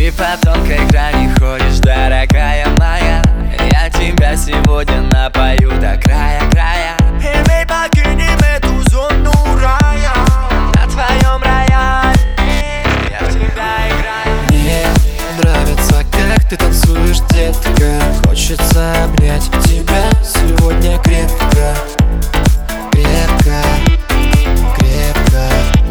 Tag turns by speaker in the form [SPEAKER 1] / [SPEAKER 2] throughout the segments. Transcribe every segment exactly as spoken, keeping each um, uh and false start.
[SPEAKER 1] Ты по тонкой грани ходишь, дорогая моя. Я тебя сегодня напою до края-края.
[SPEAKER 2] Эй, мы покинем эту зону рая.
[SPEAKER 1] На твоем рояле я в тебя играю.
[SPEAKER 3] Мне нравится, как ты танцуешь, детка. Хочется обнять тебя сегодня крепко. Крепко, крепко.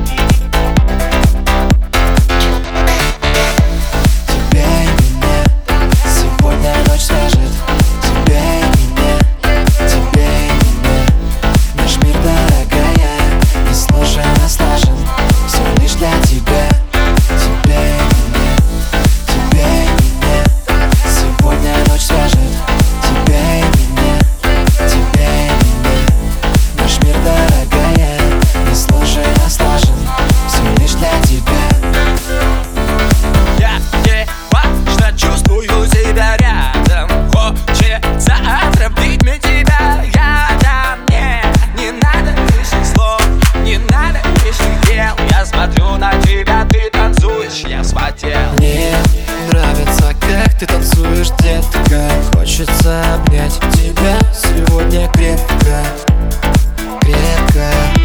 [SPEAKER 3] Тебя и меня сегодня ночь свяжет. Тебя и меня, тебя и меня. Наш мир, дорогая, не сложен, а слажен. Все лишь для тебя. Тебя и меня, тебя и меня. Сегодня ночь свяжет. Тебя и меня, тебя и меня. Наш мир, дорогая, не сложен, а слажен. Все лишь для тебя.
[SPEAKER 1] Я неважно чувствую себя рядом. Хочется отравить мне тебя ядом. Мне не надо лишних слов, не надо лишних дел. Я смотрю на тебя, ты танцуешь, я вспотел.
[SPEAKER 3] Мне нравится, как ты танцуешь, детка. Хочется обнять тебя сегодня крепко. Крепко.